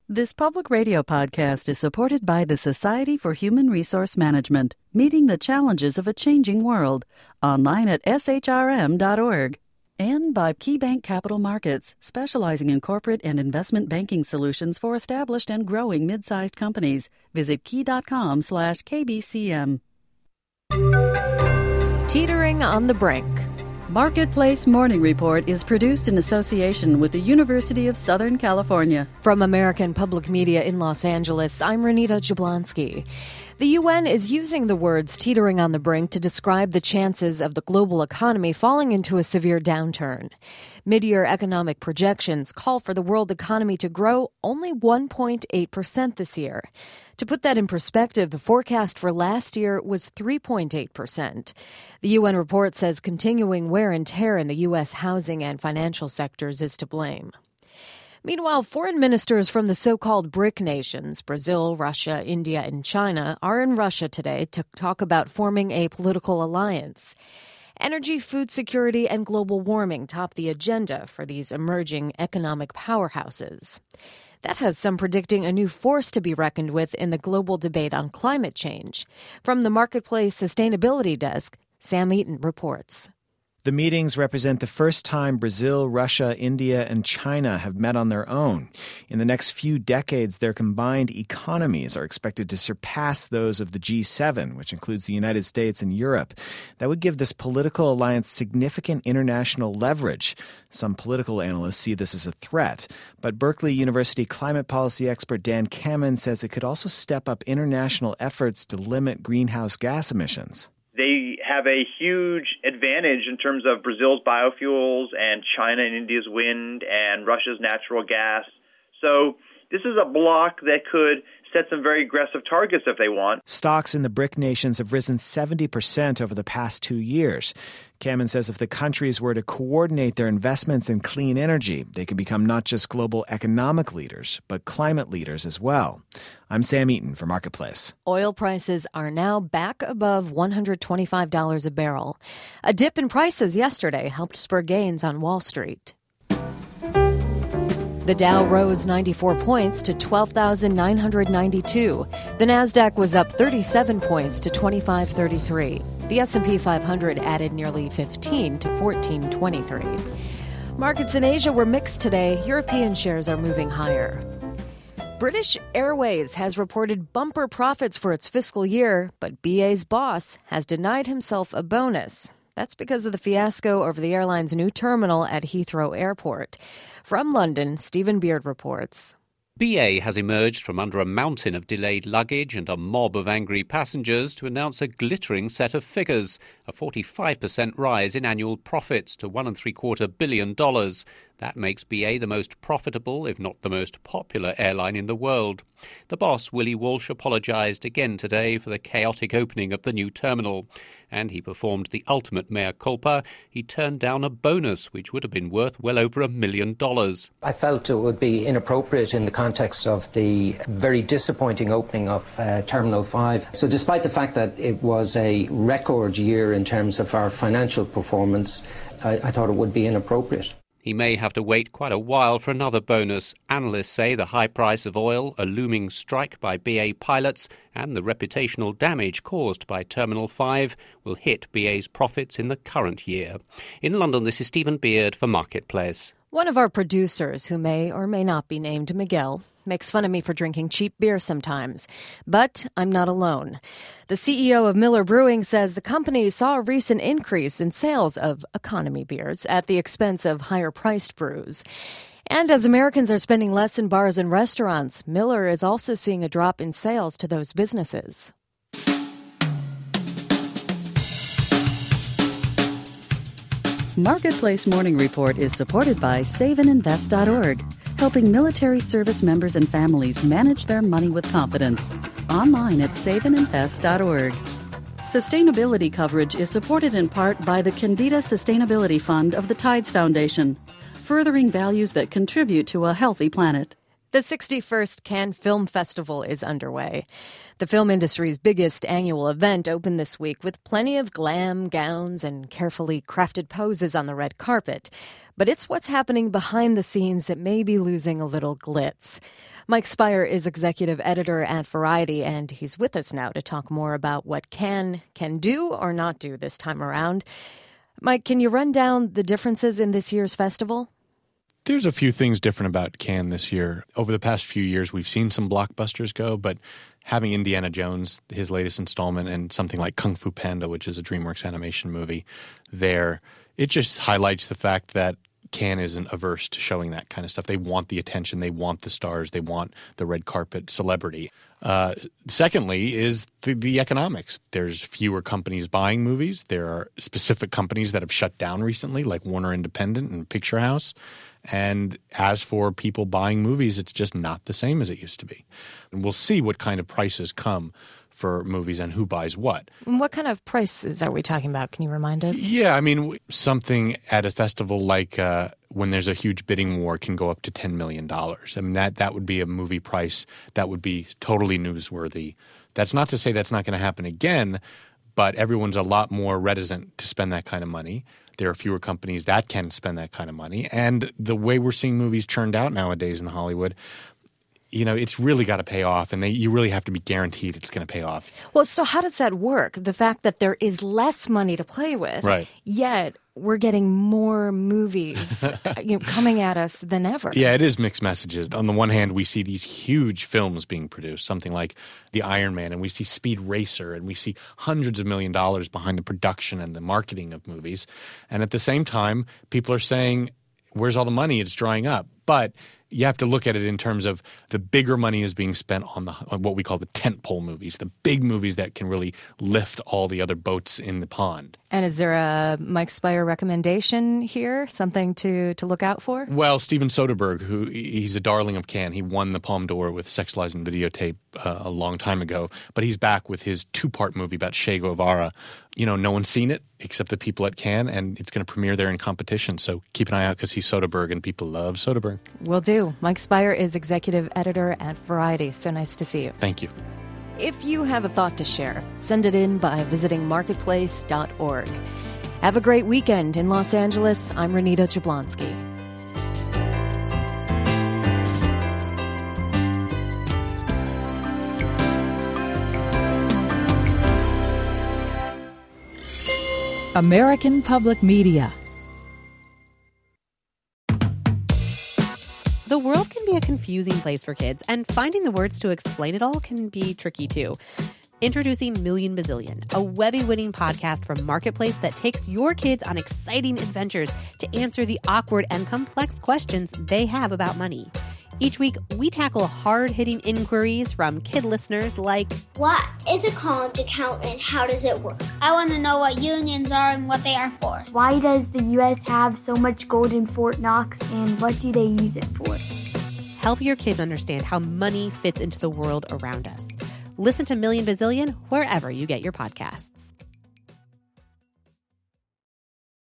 This public radio podcast is supported by the Society for Human Resource Management, meeting the challenges of a changing world, online at shrm.org, and by KeyBank Capital Markets, specializing in corporate and investment banking solutions for established and growing mid-sized companies. Visit key.com/KBCM. Teetering on the brink. Marketplace Morning Report is produced in association with the University of Southern California. From American Public Media in Los Angeles, I'm Renita Jablonski. The UN is using the words teetering on the brink to describe the chances of the global economy falling into a severe downturn. Mid-year economic projections call for the world economy to grow only 1.8% this year. To put that in perspective, the forecast for last year was 3.8%. The UN report says continuing wear and tear in the U.S. housing and financial sectors is to blame. Meanwhile, foreign ministers from the so-called BRIC nations, Brazil, Russia, India, and China, are in Russia today to talk about forming a political alliance. Energy, food security, and global warming top the agenda for these emerging economic powerhouses. That has some predicting a new force to be reckoned with in the global debate on climate change. From the Marketplace Sustainability Desk, Sam Eaton reports. The meetings represent the first time Brazil, Russia, India, and China have met on their own. In the next few decades, their combined economies are expected to surpass those of the G7, which includes the United States and Europe. That would give this political alliance significant international leverage. Some political analysts see this as a threat. But Berkeley University climate policy expert Dan Kammen says it could also step up international efforts to limit greenhouse gas emissions. They have a huge advantage in terms of Brazil's biofuels and China and India's wind and Russia's natural gas. So this is a bloc that could set some very aggressive targets if they want. Stocks in the BRIC nations have risen 70% over the past 2 years. Kammen says if the countries were to coordinate their investments in clean energy, they could become not just global economic leaders, but climate leaders as well. I'm Sam Eaton for Marketplace. Oil prices are now back above $125 a barrel. A dip in prices yesterday helped spur gains on Wall Street. The Dow rose 94 points to 12,992. The Nasdaq was up 37 points to 2533. The S&P 500 added nearly 15 to 1423. Markets in Asia were mixed today. European shares are moving higher. British Airways has reported bumper profits for its fiscal year, but BA's boss has denied himself a bonus. That's because of the fiasco over the airline's new terminal at Heathrow Airport. From London, Stephen Beard reports. BA has emerged from under a mountain of delayed luggage and a mob of angry passengers to announce a glittering set of figures, a 45% rise in annual profits to $1.75 billion. That makes BA the most profitable, if not the most popular airline in the world. The boss, Willie Walsh, apologised again today for the chaotic opening of the new terminal. And he performed the ultimate mea culpa. He turned down a bonus, which would have been worth well over $1 million. I felt it would be inappropriate in the context of the very disappointing opening of Terminal 5. So despite the fact that it was a record year in terms of our financial performance, I thought it would be inappropriate. He may have to wait quite a while for another bonus. Analysts say the high price of oil, a looming strike by BA pilots, and the reputational damage caused by Terminal 5 will hit BA's profits in the current year. In London, this is Stephen Beard for Marketplace. One of our producers, who may or may not be named Miguel, makes fun of me for drinking cheap beer sometimes. But I'm not alone. The CEO of Miller Brewing says the company saw a recent increase in sales of economy beers at the expense of higher-priced brews. And as Americans are spending less in bars and restaurants, Miller is also seeing a drop in sales to those businesses. Marketplace Morning Report is supported by SaveAndInvest.org, helping military service members and families manage their money with confidence. Online at SaveAndInvest.org. Sustainability coverage is supported in part by the Candida Sustainability Fund of the Tides Foundation, furthering values that contribute to a healthy planet. The 61st Cannes Film Festival is underway. The film industry's biggest annual event opened this week with plenty of glam gowns and carefully crafted poses on the red carpet. But it's what's happening behind the scenes that may be losing a little glitz. Mike Speier is executive editor at Variety, and he's with us now to talk more about what Cannes can do or not do this time around. Mike, can you run down the differences in this year's festival? There's a few things different about Cannes this year. Over the past few years, we've seen some blockbusters go, but having Indiana Jones, his latest installment, and something like Kung Fu Panda, which is a DreamWorks animation movie, there, it just highlights the fact that Cannes isn't averse to showing that kind of stuff. They want the attention. They want the stars. They want the red carpet celebrity. Secondly is the economics. There's fewer companies buying movies. There are specific companies that have shut down recently, like Warner Independent and Picture House. And as for people buying movies, it's just not the same as it used to be. And we'll see what kind of prices come for movies and who buys what. What kind of prices are we talking about? Can you remind us? Yeah, I mean, something at a festival like when there's a huge bidding war can go up to $10 million. I mean, that would be a movie price that would be totally newsworthy. That's not to say that's not going to happen again, but everyone's a lot more reticent to spend that kind of money. There are fewer companies that can spend that kind of money. And the way we're seeing movies churned out nowadays in Hollywood, you know, it's really got to pay off, and you really have to be guaranteed it's going to pay off. Well, so how does that work? The fact that there is less money to play with, right, yet we're getting more movies coming at us than ever. Yeah, it is mixed messages. On the one hand, we see these huge films being produced, something like The Iron Man, and we see Speed Racer, and we see hundreds of $millions behind the production and the marketing of movies. And at the same time, people are saying, where's all the money? It's drying up. But you have to look at it in terms of the bigger money is being spent on what we call the tentpole movies, the big movies that can really lift all the other boats in the pond. And is there a Mike Speier recommendation here, something to look out for? Well, Steven Soderbergh, he's a darling of Cannes. He won the Palme d'Or with Sexualizing Videotape a long time ago, but he's back with his two-part movie about Che Guevara. You know, no one's seen it except the people at Cannes, and it's going to premiere there in competition. So keep an eye out because he's Soderbergh, and people love Soderbergh. Will do. Mike Speier is executive editor at Variety. So nice to see you. Thank you. If you have a thought to share, send it in by visiting marketplace.org. Have a great weekend in Los Angeles. I'm Renita Jablonski. American Public Media. The world can be a confusing place for kids, and finding the words to explain it all can be tricky too. Introducing Million Bazillion, a Webby-winning podcast from Marketplace that takes your kids on exciting adventures to answer the awkward and complex questions they have about money. Each week, we tackle hard-hitting inquiries from kid listeners like, what is a college account and how does it work? I want to know what unions are and what they are for. Why does the U.S. have so much gold in Fort Knox and what do they use it for? Help your kids understand how money fits into the world around us. Listen to Million Bazillion wherever you get your podcasts.